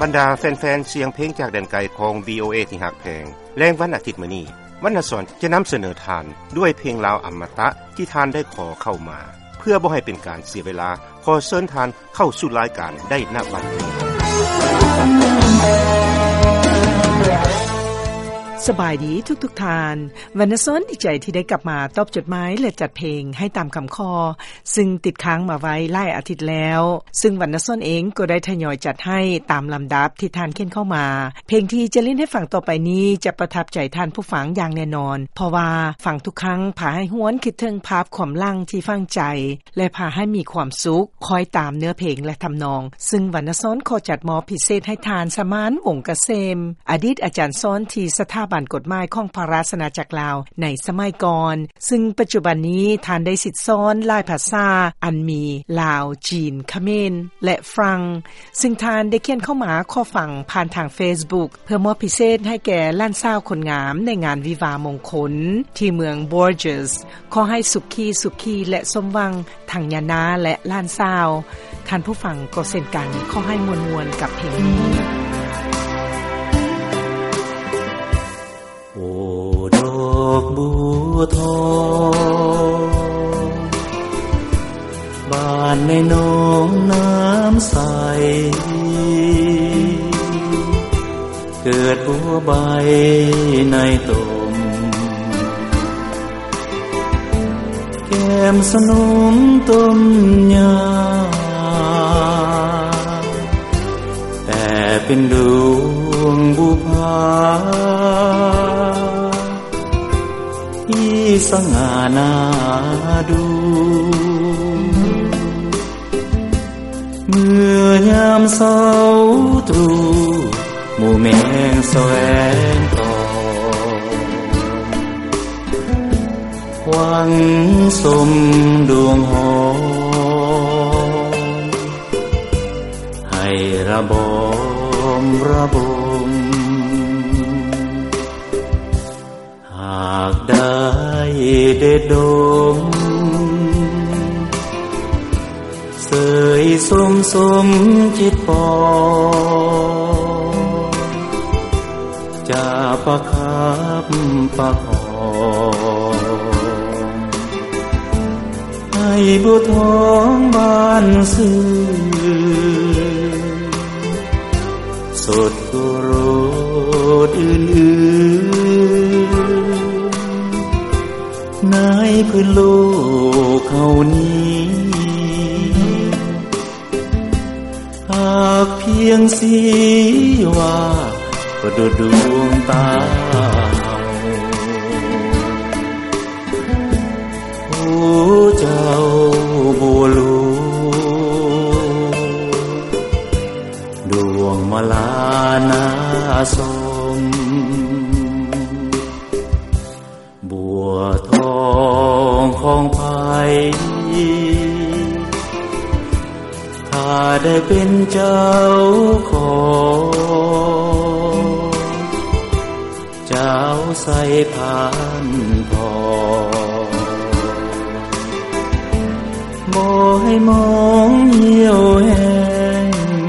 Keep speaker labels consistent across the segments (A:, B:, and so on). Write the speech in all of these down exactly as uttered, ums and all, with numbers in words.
A: บรรดาแฟนๆเสียงเพลงจากแดนไกลของ วี โอ เอ ที่ฮักแพงแรงวันอาทิตย์มื้อนี้วรรณสอนจะนำเสนอทานด้วยเพลงลาวอมตะที่ทานได้ขอเข้ามาเพื่อบ่ให้เป็นการเสียเวลาขอเชิญทานเข้าสู่รายการได้ณบัดนี้
B: สบายดีทุกๆทานวรรณสอนดีใจที่ได้กลับมาตอบจดหมายและจัดเพลงให้ตามคำขอซึ่งติดค้างมาไว้หลายอาทิตย์แล้วซึ่งวรรณสอนเองก็ได้ทยอยจัดให้ตามลำดับที่ทานเขียนเข้ามาเพลงที่จะเล่นให้ฟังต่อไปนี้จะประทับใจท่านผู้ฟังอย่างแน่นอนเพราะว่าฟังทุกครั้งพาให้หวนคิดถึงภาพความหลังที่ฟังใจและพาให้มีความสุขคอยตามเนื้อเพลงและทำนองซึ่งวรรณสอนขอจัดมอบพิเศษให้ทานสมานวงศ์เกษมอดีตอาจารย์สอนที่สถาบันกฎหมายของพระราชอาณาจักรลาวในสมัยก่อนซึ่งปัจจุบันนี้ทานได้สิทธิ์สอนหลายภาษาอันมีลาวจีนเขมรและฝรั่งซึ่งทานได้เขียนเข้ามาขอฟังผ่านทาง Facebook เพื่อมอบพิเศษให้แก่ล้านสาวคนงามในงานวิวาห์มงคลที่เมือง Borges ขอให้สุขีสุขีและสมหวังทั้งญาณาและล้านสาวท่านผู้ฟังก็เช่นกันขอให้มวลๆกับเพลงนี้
C: โอ้ดอกบัวทองบานในหนองน้ำใสเกิดบัวใบในตุ่มแก้มสนมต้นหญ้าแต่เป็นดวงบุภาที่สง่าน่าดูเมื่อยามเช้าตรู่หมู่แมงแสวงต่อหวังสมดวงหอมให้ระบมระบมหากได้เด็ดดมเสยสมสมจิตปองจะประคับประคองให้บัวทองบานซื่อสดกุโรดอื่นๆในพื้นโลกเขานี้หากเพียงสีว่าประดุจดวงตาโอ้เจ้าบัวหลวงดวงมาลานาสมบัวทองของไผถ้าได้เป็นเจ้าของเจ้าใส่ผ่านพอบ่ให้มองเหี่ยวแห้ง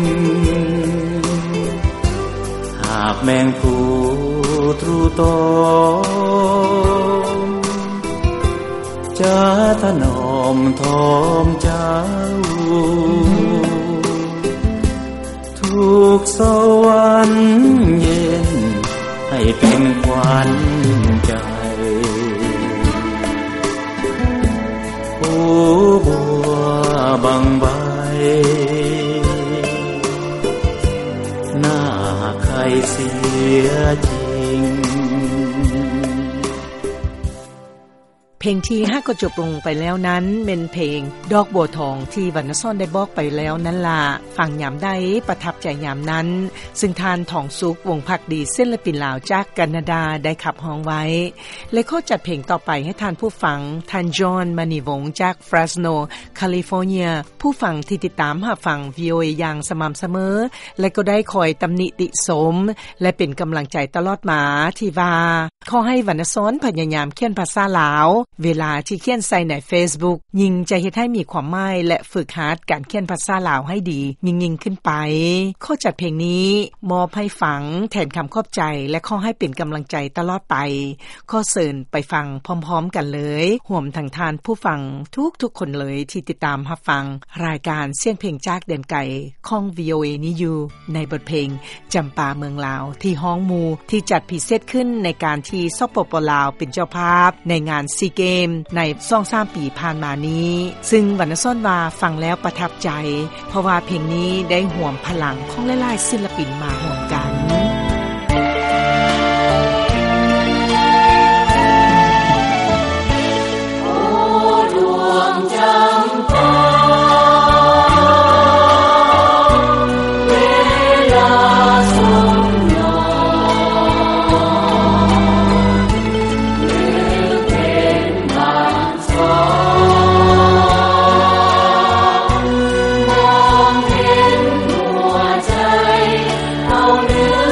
C: หากแมงผู้ตรูตอมจะถนอมทอมเจ้าทุกสวรรค์เย็นให้เป็นขวัญใจโอ้บัวบางใบหน้าใครเสียจริง
B: เพลงที่ห้าก็จบลงไปแล้วนั้นเป็นเพลงดอกบัวทองที่วรรณสอนได้บอกไปแล้วนั่นล่ะฟังยามใดประทับใจยามนั้นซึ่งทานทองสุขวงภักดีศิลปินลาวจากแคนาดาได้ขับฮ้องไว้และขอจัดเพลงต่อไปให้ทานผู้ฟังท่านจอห์นมณีวงศ์จากเฟรสโนแคลิฟอร์เนียผู้ฟังที่ติดตามรับฟัง วี โอ เอ อย่างสม่ำเสมอและก็ได้คอยตำหนิติชมและเป็นกำลังใจตลอดมาที่ว่าขอให้วรรณสอนพยายามเขียนภาษาลาวเวลาที่เขียนใส่ใน Facebook ยิ่งจะเฮ็ดให้มีความหมายและฝึกหัดการเขียนภาษาลาวให้ดียิ่งๆขึ้นไปขอจัดเพลงนี้มอบให้ฟังแทนคำขอบใจและขอให้เป็นกำลังใจตลอดไปขอเชิญไปฟังพร้อมๆกันเลยร่วมทั้งทานผู้ฟังทุกๆคนเลยที่ติดตามรับฟังรายการเสียงเพลงจากแดนไกลของ วี โอ เอ นี้อยู่ในบทเพลงจำปาเมืองลาวที่ฮ้องหมู่ที่จัดพิเศษขึ้นในการที่สปป.ลาวเป็นเจ้าภาพในงานซีเกมใน สองถึงสาม ปีผ่านมานี้ซึ่งวรรณซ่อนว่าฟังแล้วประทับใจเพราะว่าเพลงนี้ได้ห่วมพลังของหลายๆศิลปินมาร่วมกันโอ้ดวงจำปาเวลาสมนมองเห็นหัวใจเอาเนื้อ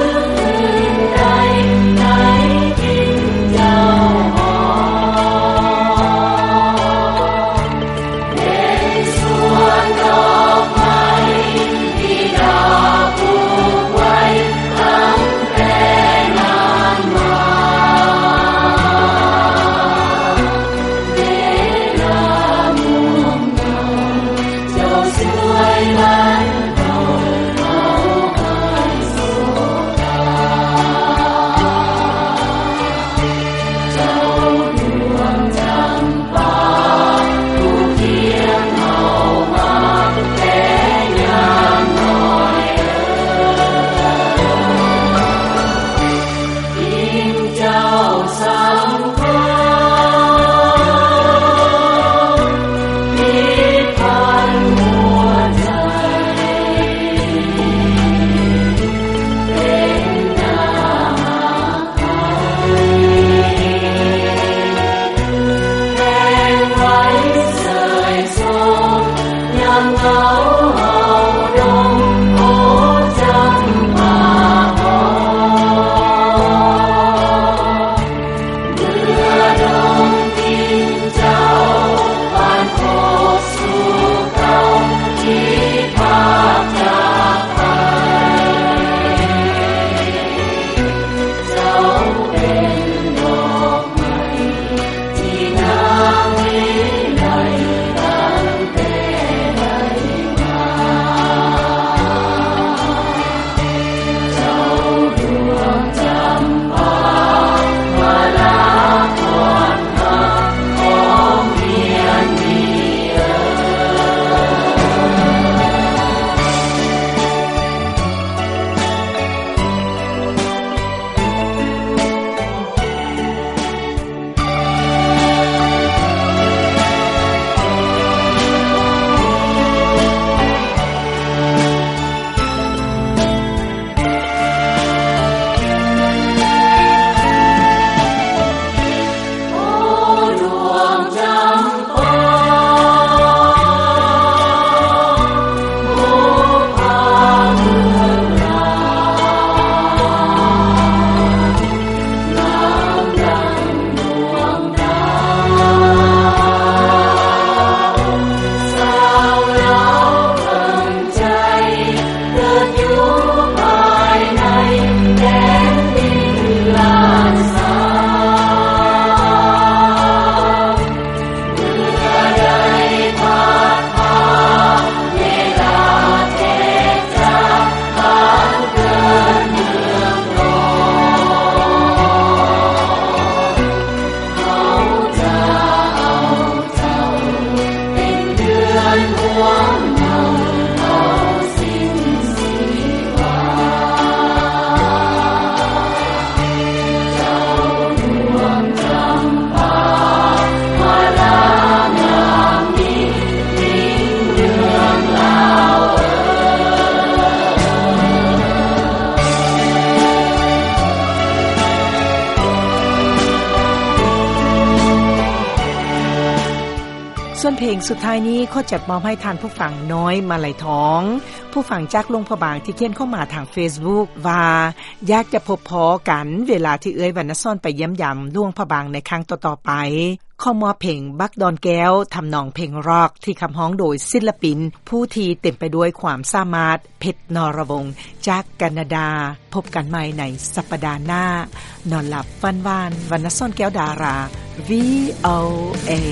B: ส่วนเพลงสุดท้ายนี้ขอจัดมอบให้ทานผู้ฟังน้อยมาลัยทองผู้ฟังจากหลวงพระบางที่เขียนเข้ามาทาง Facebook ว่าอยากจะพบพอกันเวลาที่เอ้ยวรรณซ่อนไปเยี่ยมยามหลวงพระบางในครั้งต่อๆไปขอมอบเพลงบักดอนแก้วทำนองเพลงร็อกที่คำฮ้องโดยศิลปินผู้ที่เต็มไปด้วยความสามารถเพชรนรวงศ์จากแคนาดาพบกันใหม่ในสัปดาห์หน้านอนหลับฝันหวานวรรณซ่อนแก้วดารา วี โอ เอ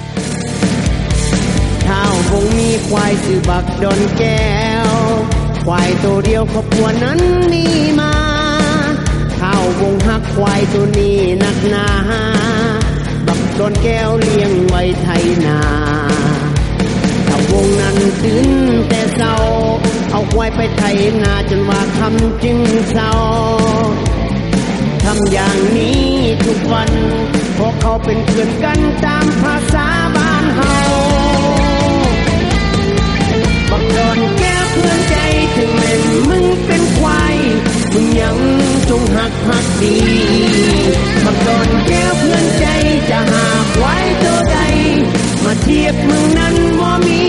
D: ข้าวคงมีควายชื่อบักดอนแก้วควายตัวเดียวครอบครัวนั้นมีมาข้าววงฮักควายตัวนี้นักหนาบักดอนแก้วเลี้ยงไว้ไถนาข้าววงนั้นตื่นแต่เช้าเอาควายไปไถนาจนว่าค่ำจึงเช้าทำอย่างนี้ทุกวันเพราะเขาเป็นเพื่อนกันตามภาษาบ้านเฮาบักดอนแก้วเพื่อนใจถึงแม้มึงเป็นควายมึงยังจงหักหักดีบักดอนแก้วเพื่อนใจจะหาควายตัวใดมาเทียบมึงนั้นบ่มี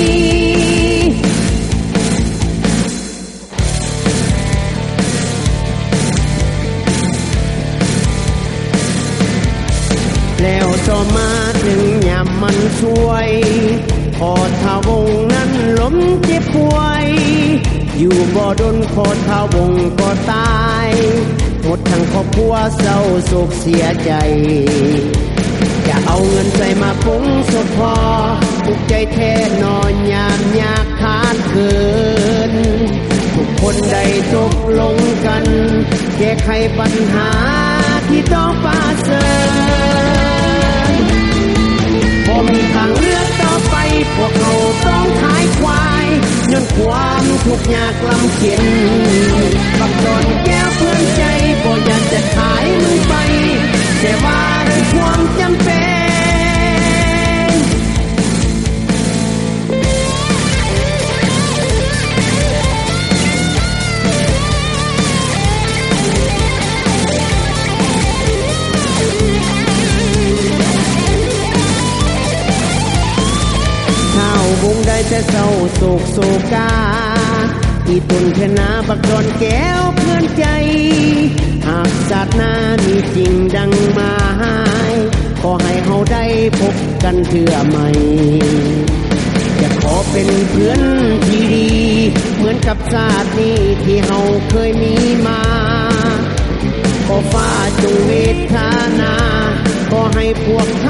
D: แล้วต่อมาถึงยามมันช่วยพอทาวงนั้นล้มเจ็บป่วยอยู่บ่ดนพอทาวงก็ตายหมดทั้งครอบครัวเศร้าโศกเสียใจจะเอาเงินใจมาปรุงสดพอทุกใจแท้นอนยามยากขาดเกินทุกคนได้ตกลงกันแก้ไขปัญหาที่ต้องปาเสริญพอมีทางเลือกต่อไปพวกเขาต้องขายควายย้อนความทุกข์ยากลำเข็ญบักดอนแก้วเพื่อนใจบ่อยากจะขายมึงไปแต่ว่าด้วยความจำเป็นวงได้แต่เศร้าโศกโศกาอีตุนแค่นาบักดอนแก้วเพื่อนใจหากศาสนามีจริงดังมาหายขอให้เฮาได้พบกันเทื่อใหม่จะขอเป็นเพื่อนที่ดีเหมือนกับชาตินี้ที่เฮาเคยมีมาขอฟ้าจงเวทนาขอให้พวก